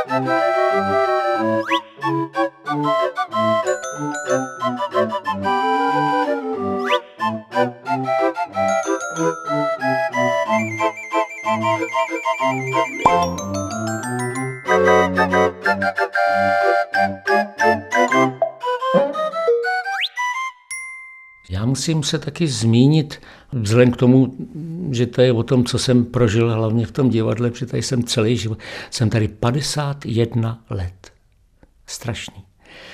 Já musím se taky zmínit, vzhledem k tomu, že to je o tom, co jsem prožil hlavně v tom divadle, protože tady jsem celý život. Jsem tady 51 let. Strašný.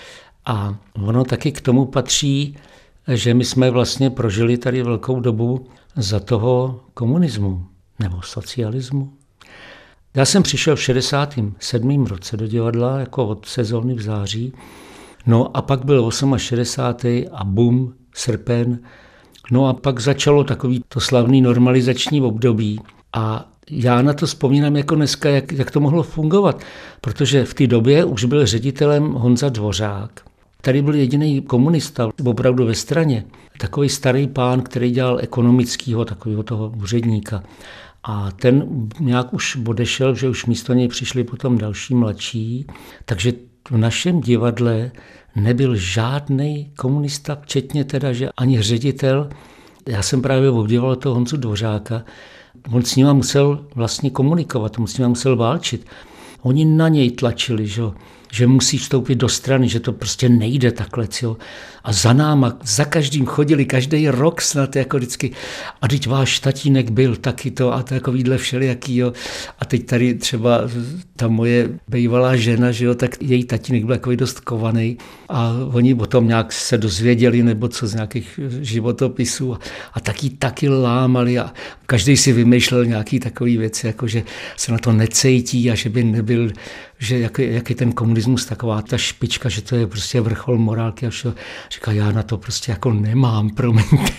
A ono taky k tomu patří, že my jsme vlastně prožili tady velkou dobu za toho komunismu nebo socialismu. Já jsem přišel v 67. roce do divadla, jako od sezóny v září. No a pak byl 68. a bum, srpen. No a pak začalo takový to slavný normalizační období. A já na to vzpomínám jako dneska, jak to mohlo fungovat. Protože v té době už byl ředitelem Honza Dvořák. Tady byl jediný komunista, opravdu ve straně. Takový starý pán, který dělal ekonomického, takového toho úředníka. A ten nějak už odešel, že už místo něj přišli potom další mladší. Takže v našem divadle nebyl žádný komunista, včetně teda, že ani ředitel. Já jsem právě obdivoval toho Honzu Dvořáka. On s nima musel vlastně komunikovat, on s nima musel válčit. Oni na něj tlačili, že musí vstoupit do strany, že to prostě nejde takhle. Jo. A za náma, za každým chodili každý rok snad jako vždycky. A teď váš tatínek byl taky to a takovýhle všelijaký. Jo. A teď tady třeba ta moje bývalá žena, že jo, tak její tatínek byl takový dost kovaný. A oni o tom nějak se dozvěděli nebo co z nějakých životopisů. A taky lámali a každý si vymýšlel nějaký takový věci, jako že se na to necejtí a že by nebyl, že jak je ten komunismus taková ta špička, že to je prostě vrchol morálky a všeho. Říká, já na to prostě jako nemám, promiňte.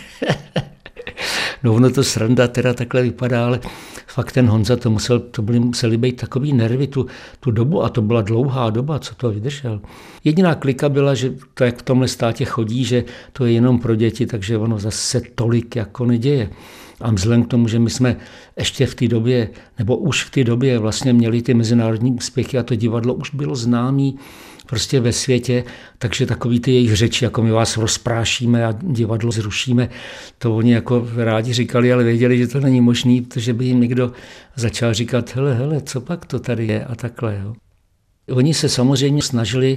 No ono to sranda teda takhle vypadá, ale fakt ten Honza, museli být takový nervy tu dobu a to byla dlouhá doba, co to vydržel. Jediná klika byla, že to jak v tomhle státě chodí, že to je jenom pro děti, takže ono zase tolik jako neděje. A vzhledem k tomu, že my jsme ještě v té době, nebo už v té době vlastně měli ty mezinárodní úspěchy a to divadlo už bylo známý prostě ve světě, takže takový ty jejich řeči, jako my vás rozprášíme a divadlo zrušíme, to oni jako rádi říkali, ale věděli, že to není možný, protože by jim někdo začal říkat, hele, co pak to tady je a takhle. Jo. Oni se samozřejmě snažili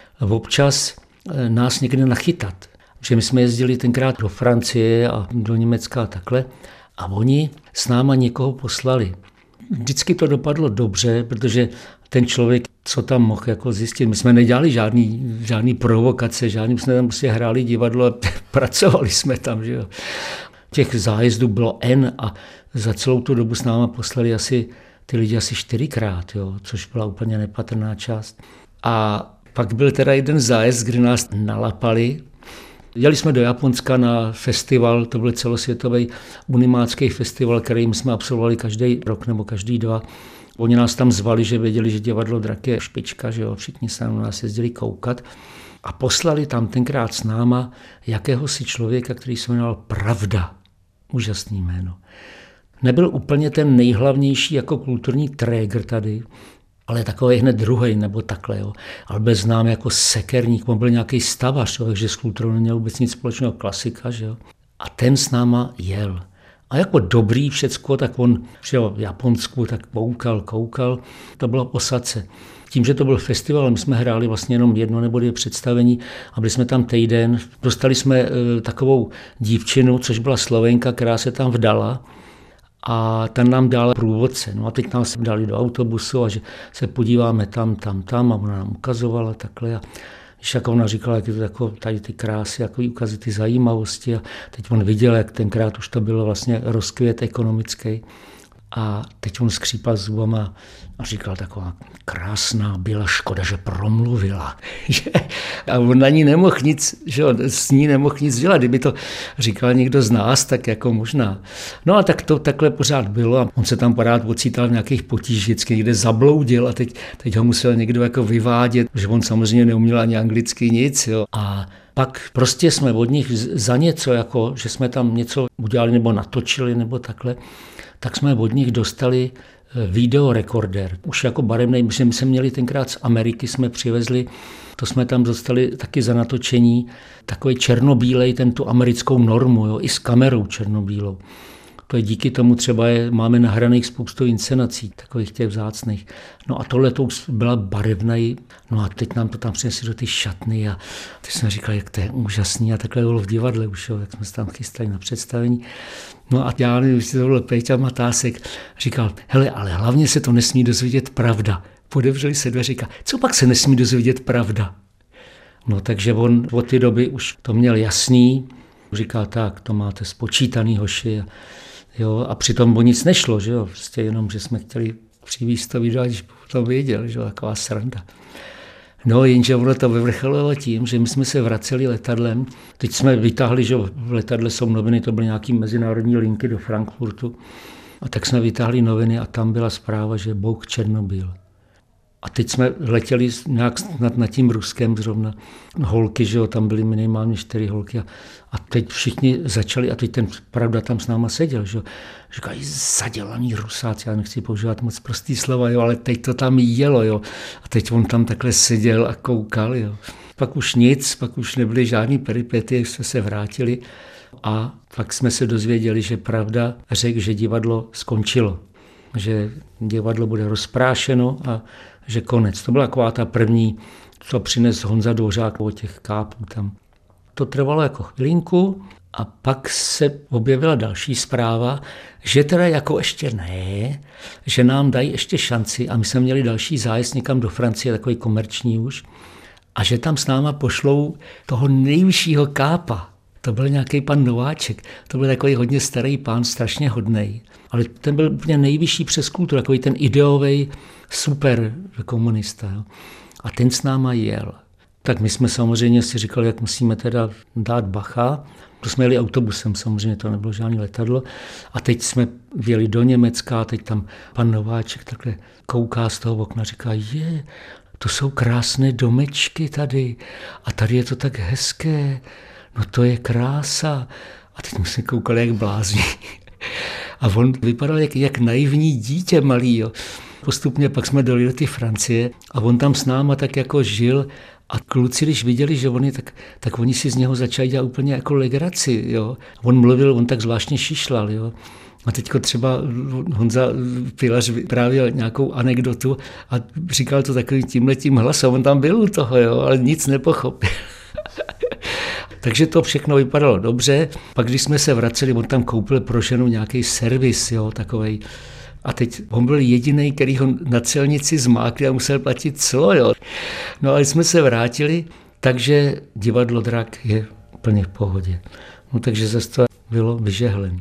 občas nás někde nachytat. Že my jsme jezdili tenkrát do Francie a do Německa a takhle a oni s náma někoho poslali. Vždycky to dopadlo dobře, protože ten člověk, co tam mohl jako zjistit, my jsme nedělali žádný provokace, my jsme tam prostě hráli divadlo a pracovali jsme tam. Že jo. Těch zájezdů bylo N a za celou tu dobu s náma poslali ty lidi asi 4krát, jo, což byla úplně nepatrná část. A pak byl teda jeden zájezd, kdy nás nalapali. Jeli jsme do Japonska na festival, to byl celosvětový unimácký festival, který jsme absolvovali každý rok nebo každý 2. Oni nás tam zvali, že věděli, že divadlo Drak je špička, že jo, všichni se na nás jezdili koukat. A poslali tam tenkrát s náma jakéhosi člověka, který se jmenoval Pravda. Úžasný jméno. Nebyl úplně ten nejhlavnější jako kulturní trégr tady, ale takový hned druhej nebo takhle. Jo. Ale byl znám jako sekerník, on byl nějaký stavař, takže s kulturou neměl vůbec nic společného, klasika. Že jo. A ten s náma jel. A jako dobrý všecko, tak on šel v Japonsku, tak koukal. To bylo osadce. Tím, že to byl festival, my jsme hráli vlastně jenom 1 nebo 2 představení a byli jsme tam týden. Dostali jsme takovou dívčinu, což byla Slovenka, která se tam vdala. A ten nám dal průvodce. No a teď nás dali do autobusu a že se podíváme tam a ona nám ukazovala takhle. A když jako ona říkala, jak je to jako tady ty krásy, jako ukazy ty zajímavosti. A teď on viděl, jak tenkrát už to bylo vlastně rozkvět ekonomický. A teď on skřípal zubama a říkal taková krásná, byla škoda, že promluvila. A on na ní nemohl nic, že s ní nemohl nic dělat. Kdyby to říkal někdo z nás, tak jako možná. No a tak to takhle pořád bylo a on se tam pořád ocítal v nějakých potížích, vždycky někde zabloudil a teď ho musel někdo jako vyvádět, že on samozřejmě neuměl ani anglicky nic. Jo. A pak prostě jsme od nich za něco, jako, že jsme tam něco udělali nebo natočili nebo takhle, tak jsme od nich dostali videorekorder, už jako barevnej, my jsme měli tenkrát z Ameriky, jsme přivezli, to jsme tam dostali taky za natočení, takový černobílej, tu americkou normu, jo, i s kamerou černobílou. To je díky tomu třeba máme nahraných spoustu inscenací, takových těch vzácných. No a tohle to už byla barevnej, no a teď nám to tam přinesli do ty šatny a teď jsme říkali, jak to je úžasný a takhle bylo v divadle už, jo, jak jsme se tam chystali na představení. No a já nevím, jestli to byl Péťa Matásek, říkal, hele, ale hlavně se to nesmí dozvědět pravda. Podevřeli se dveře, říká, co pak se nesmí dozvědět pravda? No takže on od té doby už to měl jasný, říkal, tak, to máte spočítaný, hoši. Jo, a přitom o nic nešlo, že jo, prostě jenom, že jsme chtěli přivízt to video, když to věděl, že jo, taková sranda. No, jenže ono to vyvrcholilo tím, že my jsme se vraceli letadlem, teď jsme vytáhli, že v letadle jsou noviny, to byly nějaký mezinárodní linky do Frankfurtu, a tak jsme vytáhli noviny a tam byla zpráva, že bouch Černobyl. A teď jsme letěli nějak nad tím Ruskem zrovna. Holky, že jo, tam byly minimálně 4 holky. A teď všichni začali, a teď ten pravda tam s náma seděl, že jo. Říkají, zadělaný Rusáci, já nechci používat moc prostý slova, jo, ale teď to tam jelo, jo. A teď on tam takhle seděl a koukal, jo. Pak už nic, pak už nebyly žádný peripety, jsme se vrátili a pak jsme se dozvěděli, že pravda řekl, že divadlo skončilo. Že divadlo bude rozprášeno a že konec. To byla taková ta první, co přines Honza Dvořák od těch kápů tam. To trvalo jako chvilinku a pak se objevila další zpráva, že teda jako ještě ne, že nám dají ještě šanci a my jsme měli další zájezd někam do Francie, takový komerční už, a že tam s náma pošlou toho nejvyššího kápa. To byl nějaký pan Nováček, to byl takový hodně starý pán, strašně hodnej. Ale ten byl úplně nejvyšší přes kulturu, takový ten ideový super komunista. Jo. A ten s náma jel. Tak my jsme samozřejmě si říkali, jak musíme teda dát bacha. To jsme jeli autobusem, samozřejmě to nebylo žádný letadlo. A teď jsme jeli do Německa, a teď tam pan Nováček takhle kouká z toho okna, říká, to jsou krásné domečky tady a tady je to tak hezké, no to je krása. A teď jsme se koukali jak blázni. A on vypadal jak naivní dítě malý. Jo. Postupně pak jsme dojeli do té Francie a on tam s náma tak jako žil a kluci, když viděli, že on je, tak oni si z něho začali dělat úplně jako legraci. Jo. On mluvil, on tak zvláštně šišlal. Jo. A teďko třeba Honza Pilař vyprávěl nějakou anekdotu a říkal to takovým tímhletím hlasem. On tam byl u toho, jo, ale nic nepochopil. Takže to všechno vypadalo dobře. Pak když jsme se vraceli, on tam koupil pro ženu nějaký servis, jo, takovej. A teď on byl jediný, který ho na celnici zmákli a musel platit clo, jo. No ale jsme se vrátili, takže divadlo Drak je úplně v pohodě. No takže zase to bylo vyžehlený.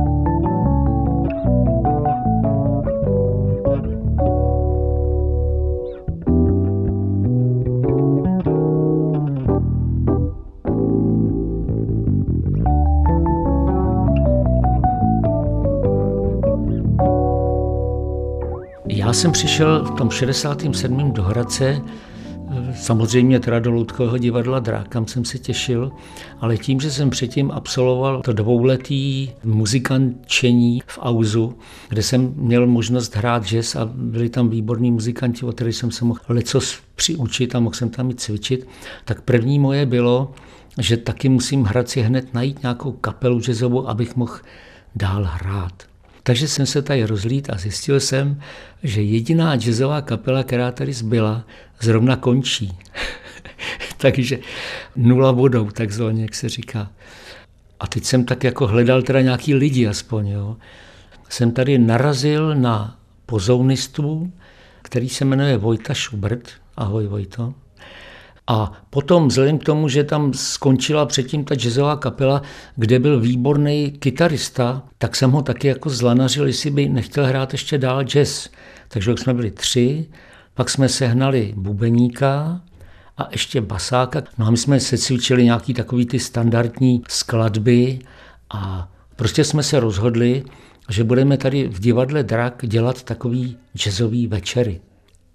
Já jsem přišel v tom 67. do Hradce, samozřejmě teda do Loutkového divadla Drak, kam jsem se těšil, ale tím, že jsem předtím absolvoval to 2letý muzikantčení v Auzu, kde jsem měl možnost hrát jazz a byli tam výborní muzikanti, o kterých jsem se mohl lecos přiučit a mohl jsem tam i cvičit, tak první moje bylo, že taky musím v Hradci hned najít nějakou kapelu jazzovou, abych mohl dál hrát. Takže jsem se tady rozhlídl a zjistil jsem, že jediná jazzová kapela, která tady zbyla, zrovna končí. Takže 0 bodů, takzvaně, jak se říká. A teď jsem tak jako hledal teda nějaký lidi aspoň. Jo. Jsem tady narazil na pozounistu, který se jmenuje Vojta Schubert. Ahoj Vojto. A potom vzhledem k tomu, že tam skončila předtím ta jazzová kapela, kde byl výborný kytarista, tak jsem ho taky jako zlanařil, jestli by nechtěl hrát ještě dál jazz. Takže jsme byli 3, pak jsme sehnali bubeníka a ještě basáka. No a my jsme se cvičili nějaký takový ty standardní skladby a prostě jsme se rozhodli, že budeme tady v divadle Drak dělat takový jazzový večery.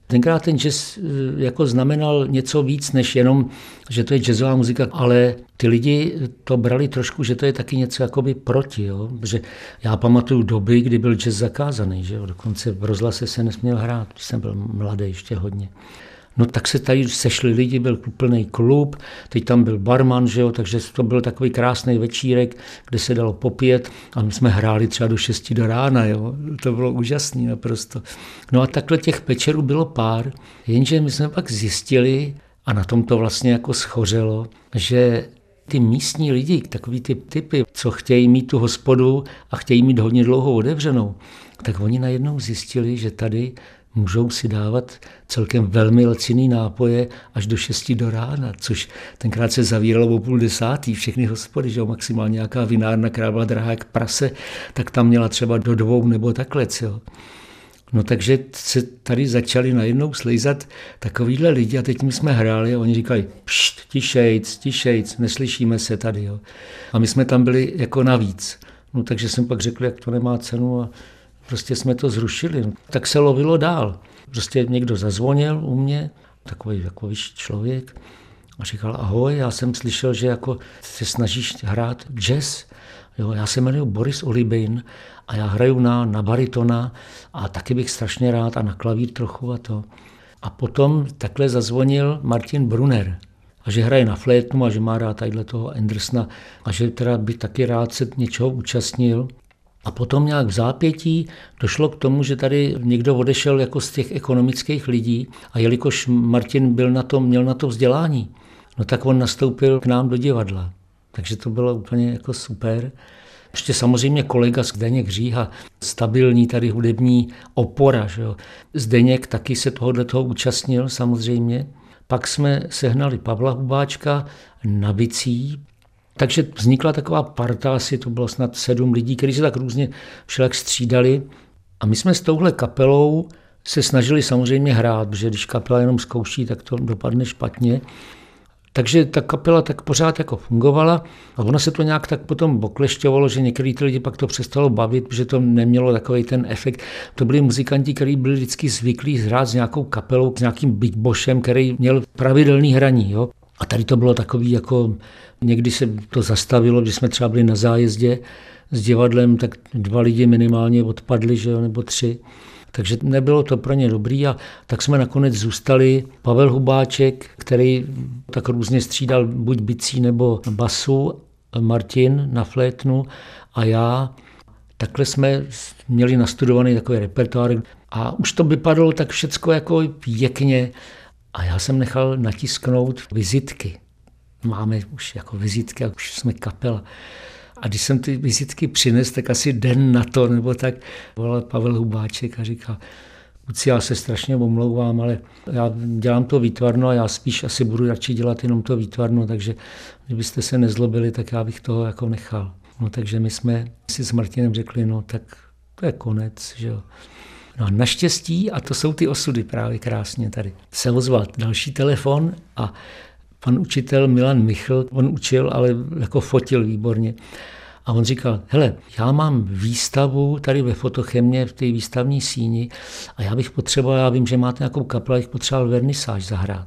Tenkrát ten jazz jako znamenal něco víc, než jenom, že to je jazzová muzika, ale ty lidi to brali trošku, že to je taky něco jakoby proti. Jo? Protože já pamatuju doby, kdy byl jazz zakázaný, že jo? Dokonce v rozhlase se nesměl hrát, když jsem byl mladý ještě hodně. No tak se tady sešli lidi, byl plný klub, teď tam byl barman, že jo, takže to byl takový krásný večírek, kde se dalo popít a my jsme hráli třeba do 6 do rána, jo. To bylo úžasný naprosto. No a takhle těch večerů bylo pár, jenže my jsme pak zjistili, a na tom to vlastně jako schořelo, že ty místní lidi, takový ty typy, co chtějí mít tu hospodu a chtějí mít hodně dlouho otevřenou, tak oni najednou zjistili, že tady můžou si dávat celkem velmi laciný nápoje až do 6 do rána, což tenkrát se zavíralo o 9:30, všechny hospody, že jo, maximálně nějaká vinárna, která byla drahá jak prase, tak tam měla třeba do 2 nebo takhle, jo. No takže se tady začali najednou slejzat takovýhle lidi a teď my jsme hráli a oni říkali, pšt, tišejc, neslyšíme se tady, jo. A my jsme tam byli jako navíc. No takže jsem pak řekl, jak to nemá cenu a prostě jsme to zrušili. Tak se lovilo dál. Prostě někdo zazvonil u mě, takový jako vyšší člověk, a říkal, ahoj, já jsem slyšel, že jako se snažíš hrát jazz. Jo, já se jmenuji Boris Olibin a já hraju na baritona a taky bych strašně rád a na klavír trochu a to. A potom takhle zazvonil Martin Brunner. A že hraje na flétnu a že má rád tadyhle toho Andersona a že teda by taky rád se něčeho účastnil. A potom nějak v zápětí došlo k tomu, že tady někdo odešel jako z těch ekonomických lidí a jelikož Martin měl na to vzdělání, no tak on nastoupil k nám do divadla. Takže to bylo úplně jako super. Ještě samozřejmě kolega Zdeněk Říha, stabilní tady hudební opora. Že jo. Zdeněk taky se toho účastnil samozřejmě. Pak jsme sehnali Pavla Hubáčka na bicí. Takže vznikla taková parta, asi to bylo snad 7 lidí, kteří se tak různě všelak střídali. A my jsme s touhle kapelou se snažili samozřejmě hrát, protože když kapela jenom zkouší, tak to dopadne špatně. Takže ta kapela tak pořád jako fungovala a ono se to nějak tak potom oklešťovalo, že některý ty lidi pak to přestalo bavit, protože to nemělo takový ten efekt. To byli muzikanti, kteří byli vždycky zvyklí hrát s nějakou kapelou, s nějakým big bošem, který měl pravidelný hraní. Jo? A tady to bylo takový jako, někdy se to zastavilo, že jsme třeba byli na zájezdě s divadlem, tak 2 lidi minimálně odpadli, že jo, nebo 3. Takže nebylo to pro ně dobrý a tak jsme nakonec zůstali. Pavel Hubáček, který tak různě střídal buď bicí nebo basu, Martin na flétnu a já. Takhle jsme měli nastudovaný takový repertoár a už to vypadalo tak všecko jako pěkně. A já jsem nechal natisknout vizitky. Máme už jako vizitky a už jsme kapela. A když jsem ty vizitky přinesl, tak asi den na to, nebo tak volal Pavel Hubáček a říkal, kluci, já se strašně omlouvám, ale já dělám to výtvarno a já spíš asi budu radši dělat jenom to výtvarno, takže kdybyste se nezlobili, tak já bych toho jako nechal. No takže my jsme si s Martinem řekli, no tak to je konec, že jo. No a naštěstí, a to jsou ty osudy právě krásně tady, se ozval další telefon a pan učitel Milan Michl, on učil, ale jako fotil výborně. A on říkal, hele, já mám výstavu tady ve Fotochemě v té výstavní síni a já bych potřeboval, já vím, že máte nějakou kapelu, já bych potřeboval vernisáž zahrát.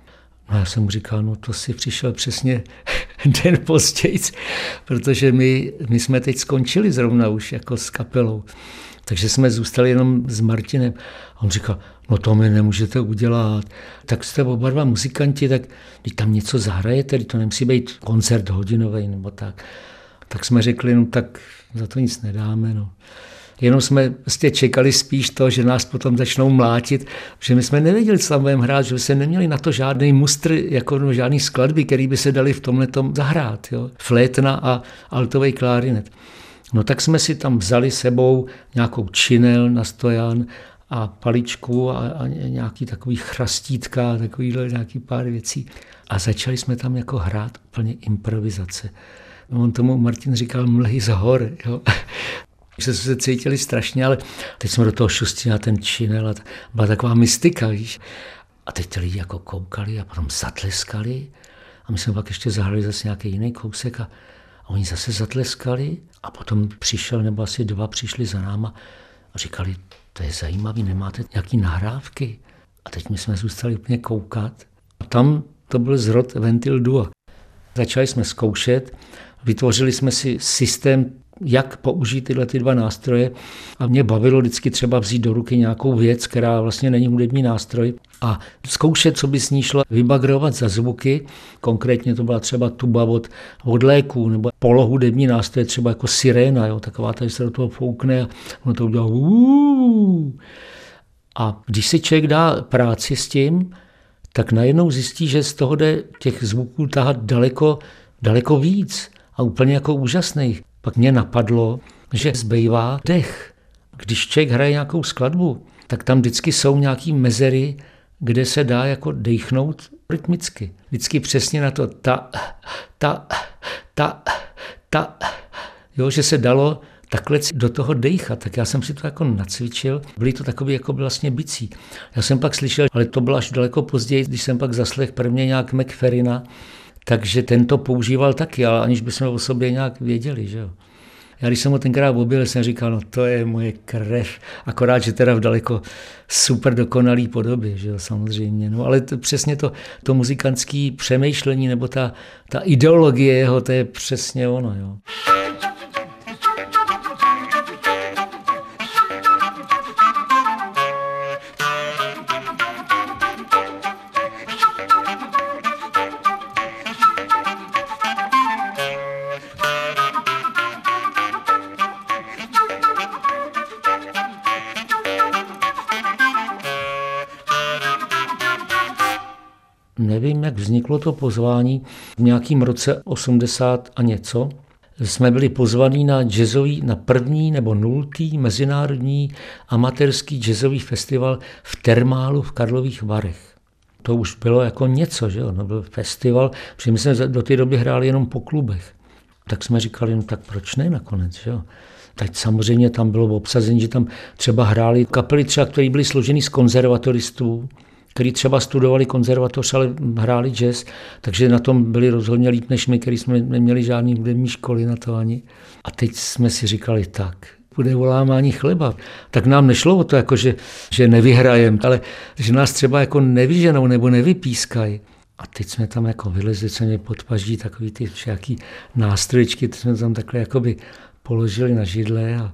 No já jsem mu říkal, no to si přišel přesně den později, protože my jsme teď skončili zrovna už jako s kapelou. Takže jsme zůstali jenom s Martinem. A on říkal, no to mi nemůžete udělat. Tak jste oba 2 muzikanti, tak když tam něco zahrajete, to nemusí být koncert hodinový nebo tak. Tak jsme řekli, no tak za to nic nedáme. No. Jenom jsme prostě čekali spíš to, že nás potom začnou mlátit, že my jsme nevěděli, co tam budeme hrát, že se neměli na to žádný mustr, jako no, žádný skladby, který by se dali v tomhletom zahrát. Jo. Flétna a altový klarinet. No tak jsme si tam vzali sebou nějakou činel na stojan a paličku a nějaký takový chrastítka, takovýhle nějaký pár věcí. A začali jsme tam jako hrát úplně improvizace. On tomu Martin říkal mlhy z hor. Jo. Že jsme se cítili strašně, ale teď jsme do toho šustili na ten činel a byla taková mystika, víš. A teď ty lidi jako koukali a potom zatleskali a my jsme pak ještě zahrali zase nějaký jiný kousek a oni zase zatleskali a potom přišel, nebo asi 2 přišli za náma a říkali, to je zajímavý, nemáte nějaký nahrávky? A teď my jsme zůstali úplně koukat. A tam to byl zrod Ventil Duo. Začali jsme zkoušet, vytvořili jsme si systém, jak použít tyhle dva nástroje. A mě bavilo vždycky třeba vzít do ruky nějakou věc, která vlastně není hudební nástroj, a zkoušet, co by s ní šlo, vybagrovat za zvuky. Konkrétně to byla třeba tuba od léků, nebo polohudební nástroje, třeba jako siréna, jo, taková, tady se do toho foukne a ono to udělá A když si člověk dá práci s tím, tak najednou zjistí, že z toho jde těch zvuků tahat daleko víc a úplně jako úžasných. Pak mě napadlo, že zbývá dech. Když člověk hraje nějakou skladbu, tak tam vždycky jsou nějaký mezery, kde se dá jako dejchnout rytmicky. Vždycky přesně na to ta, jo, že se dalo takhle do toho dejchat. Tak já jsem si to jako nacvičil. Byly to takové jako vlastně bicí. Já jsem pak slyšel, ale to bylo až daleko později, když jsem pak zaslechl prvně nějak McFerrina, takže ten to používal taky, ale aniž bychom o sobě nějak věděli, že jo. Já když jsem ho tenkrát objevil, jsem říkal, no to je moje krev, akorát, že teda v daleko super dokonalý podobě, že jo, samozřejmě. No ale přesně to muzikantské přemýšlení nebo ta ideologie jeho, to je přesně ono, jo. Nevím, jak vzniklo to pozvání. V nějakém roce 80 a něco jsme byli pozvaní na první nebo 0. mezinárodní amatérský jazzový festival v Termálu v Karlových Varech. To už bylo jako něco, že jo? No, byl festival, protože my jsme do té doby hráli jenom po klubech. Tak jsme říkali, no tak proč ne nakonec, že jo? Teď samozřejmě tam bylo obsazení, že tam třeba hráli kapely třeba, které byly složeny z konzervatoristů, který třeba studovali konzervatoř, ale hráli jazz, takže na tom byli rozhodně líp než my, který jsme neměli žádný hudební školy na to ani. A teď jsme si říkali, tak, bude volámání chleba. Tak nám nešlo o to, jako že nevyhrajeme, ale že nás třeba jako nevyženou nebo nevypískají. A teď jsme tam jako vylezli, co mě podpaždí, takový ty všaký nástroječky, ty jsme tam takhle jakoby položili na židle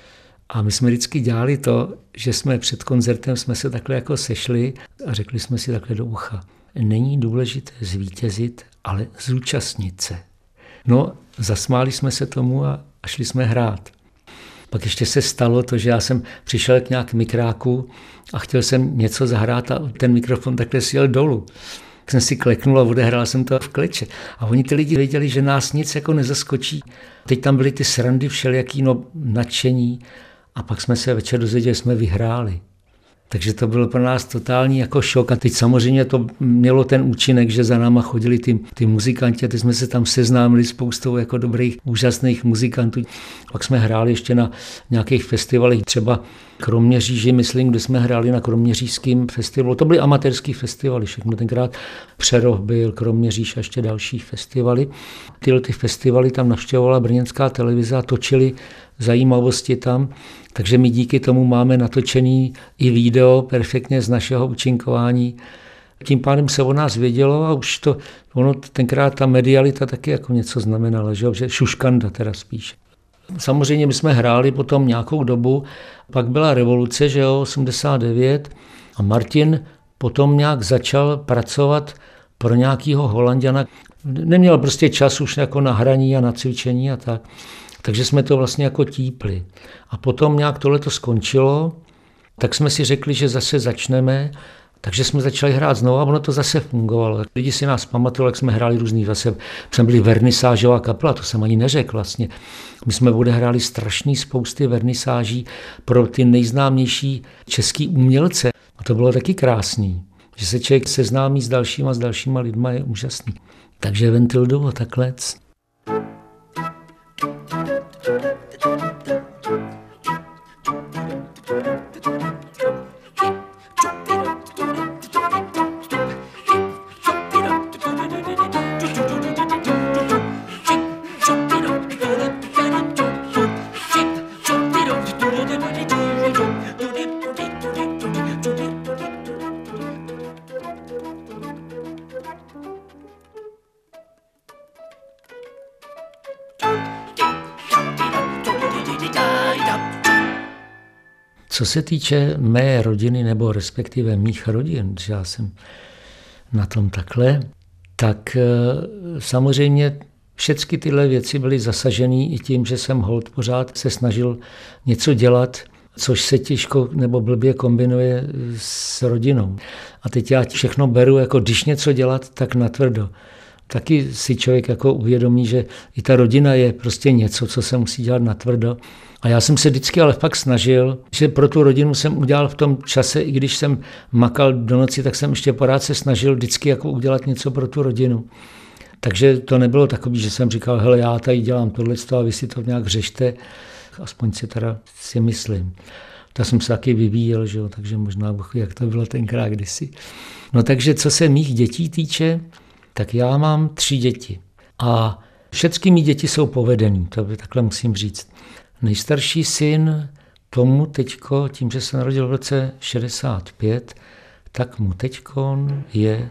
a my jsme vždycky dělali to, že jsme před koncertem jsme se takhle jako sešli a řekli jsme si takhle do ucha. Není důležité zvítězit, ale zúčastnit se. No, zasmáli jsme se tomu a šli jsme hrát. Pak ještě se stalo to, že já jsem přišel k nějak mikráku a chtěl jsem něco zahrát a ten mikrofon takhle sjel dolů. Tak jsem si kleknul a odehrál jsem to v kleče. A oni ty lidi věděli, že nás nic jako nezaskočí. Teď tam byly ty srandy všelijaký, nadšení. A pak jsme se večer dozvěděli, že jsme vyhráli. Takže to bylo pro nás totální jako šok. A teď samozřejmě to mělo ten účinek, že za náma chodili ty muzikanti a teď jsme se tam seznámili s spoustou jako dobrých, úžasných muzikantů. Pak jsme hráli ještě na nějakých festivalech, třeba Kroměříži, myslím, kde jsme hráli na Kroměřížském festivalu. To byly amatérský festivaly, všechno tenkrát Přerov byl, Kroměříž a ještě další festivaly. Tyhle festivaly tam navštěvovala brněnská televize a točili zajímavosti tam. Takže my díky tomu máme natočený i video perfektně z našeho účinkování. Tím pádem se o nás vědělo a už tenkrát ta medialita taky jako něco znamenala, že šuškanda teda spíš. Samozřejmě my jsme hráli potom nějakou dobu, pak byla revoluce, že jo, 89 a Martin potom nějak začal pracovat pro nějakého Holanďana. Neměl prostě čas už jako na hraní a na cvičení a tak. Takže jsme to vlastně jako típli. A potom nějak tohleto skončilo, tak jsme si řekli, že zase začneme, takže jsme začali hrát znovu a ono to zase fungovalo. Lidi si nás pamatovali, jak jsme hráli různý, zase jsme byli vernisážová kapela, to jsem ani neřekl vlastně. My jsme odehráli strašný spousty vernisáží pro ty nejznámější český umělce. A to bylo taky krásný, že se člověk seznámí s dalšíma lidma, je úžasný. Takže Ventil Duo takhle. Co se týče mé rodiny, nebo respektive mých rodin, že já jsem na tom takhle, tak samozřejmě všechny tyhle věci byly zasažené i tím, že jsem holt pořád se snažil něco dělat, což se těžko nebo blbě kombinuje s rodinou. A teď já všechno beru, jako když něco dělat, tak natvrdo. Taky si člověk jako uvědomí, že i ta rodina je prostě něco, co se musí dělat natvrdo. A já jsem se vždycky ale fakt snažil, že pro tu rodinu jsem udělal v tom čase, i když jsem makal do noci, tak jsem ještě pořád se snažil vždycky jako udělat něco pro tu rodinu. Takže to nebylo takový, že jsem říkal, hele, já tady dělám tohleto a vy si to nějak řešte, aspoň si myslím. Tak jsem se taky vyvíjel, že jo, takže možná, jak to bylo tenkrát kdysi. No takže co se mých dětí týče, tak já mám 3 děti. A všechny mý děti jsou povedený, to by takhle musím říct. Nejstarší syn, tomu teďko, tím, že se narodil v roce 65, tak mu teďkon je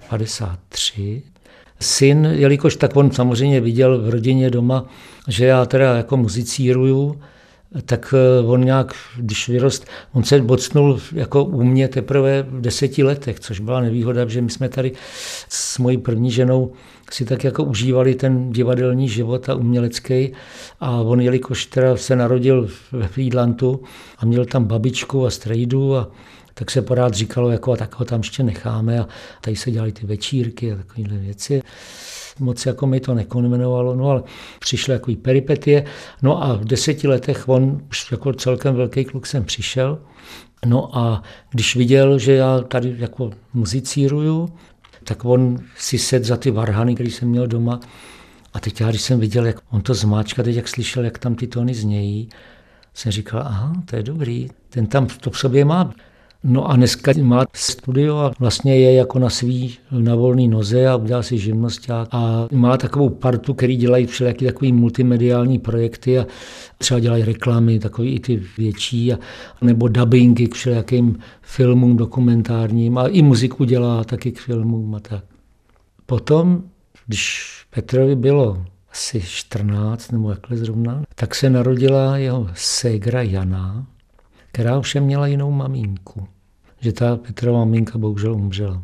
53. Syn, jelikož tak on samozřejmě viděl v rodině doma, že já teda jako muzicíruju, tak on nějak, když vyrost, on se bocnul jako u mě teprve v 10 letech, což byla nevýhoda, že my jsme tady s mojí první ženou si tak jako užívali ten divadelní život a umělecký. A on, jelikož teda se narodil ve Frýdlantu a měl tam babičku a strejdu, a tak se pořád říkalo, jako, a tak ho tam ještě necháme, a tady se dělaly ty večírky a takovéhle věci. Moc jako mi to nekonvenovalo, no ale přišly takový peripetie. No a v 10 letech on už jako celkem velký kluk sem přišel. No a když viděl, že já tady jako muzicíruju, tak on si sedl za ty varhany, který jsem měl doma. A teď já, když jsem viděl, jak on to zmáčka, teď jak slyšel, jak tam ty tóny znějí, jsem říkal, aha, to je dobrý, ten tam to v sobě má. No a dneska má studio a vlastně je jako na volné noze a udělal si živnosťák a má takovou partu, který dělají všelijaký takový multimediální projekty a třeba dělají reklamy, takový i ty větší, nebo dabingy k všelijakým filmům dokumentárním a i muziku dělá taky k filmům a tak. Potom, když Petrovi bylo asi 14 nebo jakhle zrovna, tak se narodila jeho ségra Jana, která už měla jinou maminku. Že ta Petrova maminka bohužel umřela.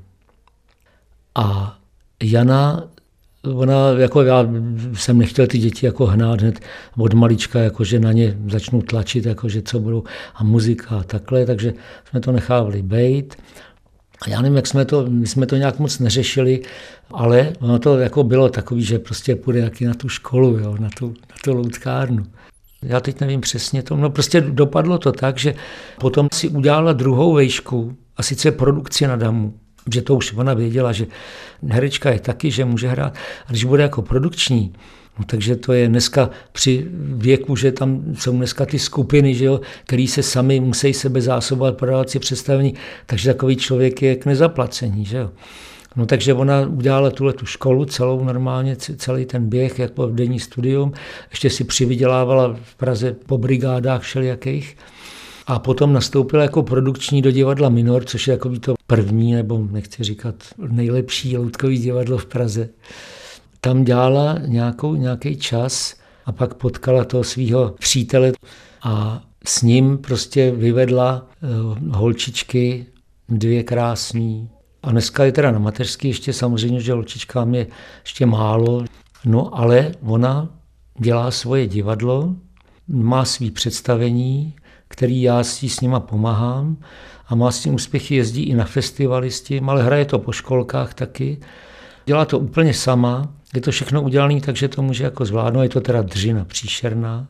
A Jana, ona, jako já jsem nechtěl ty děti jako hnát hned od malička, jako že na ně začnu tlačit, jako že co budou, a muzika a takhle, takže jsme to nechávali bejt. A já nevím, my jsme to nějak moc neřešili, ale ono to jako bylo takový, že prostě půjde jaký na tu školu, jo, na tu loutkárnu. Já teď nevím přesně to, no prostě dopadlo to tak, že potom si udělala druhou vejšku, a sice produkci na Damu, že to už ona věděla, že herečka je taky, že může hrát, a když bude jako produkční, no takže to je dneska při věku, že tam jsou dneska ty skupiny, že jo, který se sami musí sebe zásobovat, podávat si představení, takže takový člověk je k nezaplacení, že jo. No takže ona udělala tu školu celou normálně, celý ten běh, jako denní studium, ještě si přivydělávala v Praze po brigádách všelijakých a potom nastoupila jako produkční do divadla Minor, což je jako to první, nebo nechci říkat nejlepší loutkový divadlo v Praze. Tam dělala nějaký čas a pak potkala toho svého přítele a s ním prostě vyvedla holčičky, 2 krásný. A dneska je teda na mateřský ještě samozřejmě, že holčičkám je ještě málo, no ale ona dělá svoje divadlo, má svý představení, který já si s nima pomáhám a má s tím úspěchy, jezdí i na festivaly s tím, ale hraje to po školkách taky. Dělá to úplně sama, je to všechno udělané, takže to může jako zvládnout, je to teda dřina příšerná,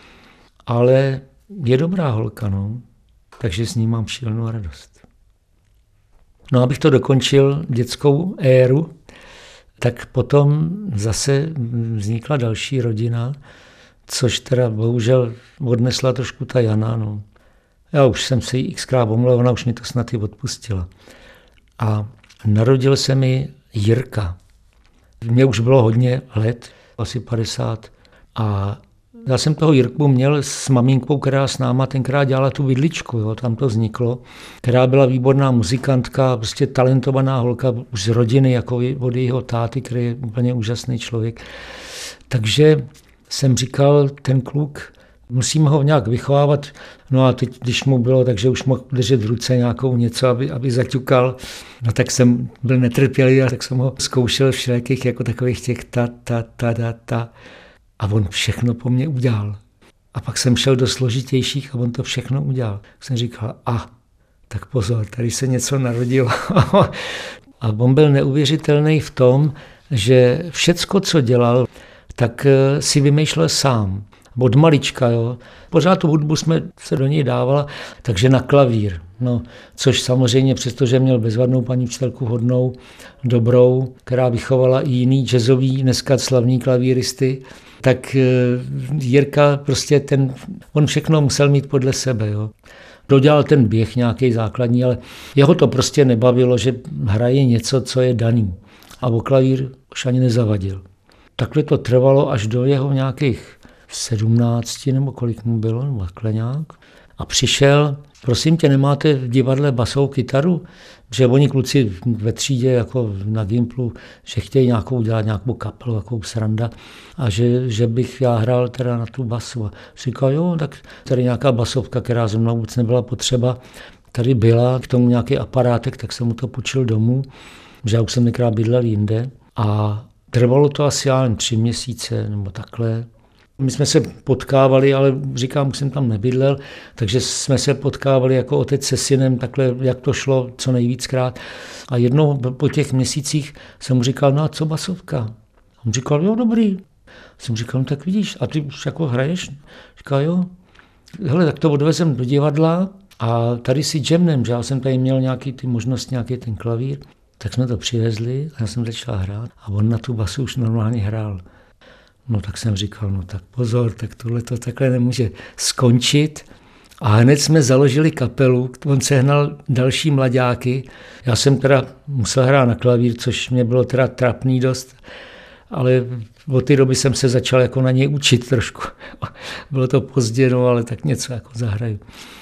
ale je dobrá holka, no, takže s ní mám šílenou radost. No, abych to dokončil, dětskou éru, tak potom zase vznikla další rodina, což teda bohužel odnesla trošku ta Jana. No. Já už jsem se jí xkrát omluvil, ona už mi to snad i odpustila. A narodil se mi Jirka. Mně už bylo hodně let, asi 50. A já jsem toho Jirku měl s maminkou, která s náma tenkrát dělala tu vidličku, jo, tam to vzniklo, která byla výborná muzikantka, prostě talentovaná holka už z rodiny, jako od jejího táty, který je úplně úžasný člověk. Takže jsem říkal, ten kluk Musíme ho nějak vychovávat. No a teď, když mu bylo, takže už mohl držet v ruce nějakou něco, aby zaťukal, no tak jsem byl netrpělivý a tak jsem ho zkoušel všelijakých jako takových těch ta. A on všechno po mně udělal. A pak jsem šel do složitějších a on to všechno udělal. Tak jsem říkal, tak pozor, tady se něco narodilo. A on byl neuvěřitelný v tom, že všecko, co dělal, tak si vymýšlel sám. Od malička, jo. Pořád tu hudbu jsme se do něj dávala, takže na klavír. No, což samozřejmě, přestože měl bezvadnou paní učitelku hodnou, dobrou, která vychovala i jiný jazzový, dneska slavní klavíristy, tak Jirka prostě on všechno musel mít podle sebe, jo. Dodělal ten běh nějaký základní, ale jeho to prostě nebavilo, že hraje něco, co je daný. A o klavír už ani nezavadil. Takhle to trvalo až do jeho nějakých 17, nebo kolik mu bylo, nebo takhle nějak. A přišel, prosím tě, nemáte v divadle basovou kytaru? Že oni kluci ve třídě, jako na Gimplu, že chtějí dělat nějakou kapelu, nějakou sranda a že bych já hrál teda na tu basu. A říkal, jo, tak tady nějaká basovka, která ze mnou vůbec nebyla potřeba, tady byla, k tomu nějaký aparátek, tak jsem mu to půjčil domů, že já už jsem některá bydlel jinde a trvalo to asi 3 měsíce nebo takhle. My jsme se potkávali, ale říkám, už jsem tam nebydlel, takže jsme se potkávali jako otec se synem, takhle, jak to šlo co nejvíckrát. A jednou po těch měsících jsem mu říkal, no a co basovka? A on říkal, jo, dobrý. Jsem říkal, no tak vidíš, a ty už jako hraješ? Říkal, jo. Hele, tak to odvezem do divadla a tady si jamnem, že já jsem tady měl nějaký ty možnost, nějaký ten klavír. Tak jsme to přivezli a já jsem začal hrát a on na tu basu už normálně hrál. No tak jsem říkal, no tak pozor, tak tohle to takhle nemůže skončit. A hned jsme založili kapelu, on sehnal další mlaďáky. Já jsem teda musel hrát na klavír, což mě bylo teda trapný dost, ale od té doby jsem se začal jako na něj učit trošku. Bylo to pozdě, no, ale tak něco jako zahraju.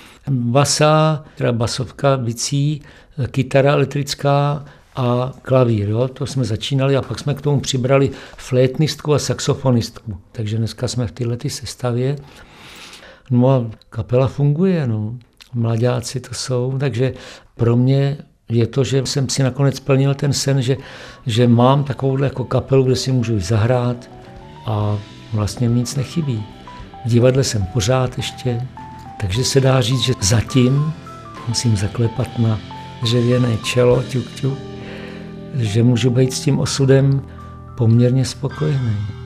Basa, teda basovka, bicí, kytara elektrická a klavír, jo? To jsme začínali a pak jsme k tomu přibrali flétnistku a saxofonistku. Takže dneska jsme v této sestavě. No a kapela funguje, no. Mladáci to jsou, takže pro mě je to, že jsem si nakonec splnil ten sen, že mám takovouhle jako kapelu, kde si můžu zahrát a vlastně mi nic nechybí. V divadle jsem pořád ještě, takže se dá říct, že zatím musím zaklepat na dřevěné čelo, ťuk, že můžu být s tím osudem poměrně spokojený.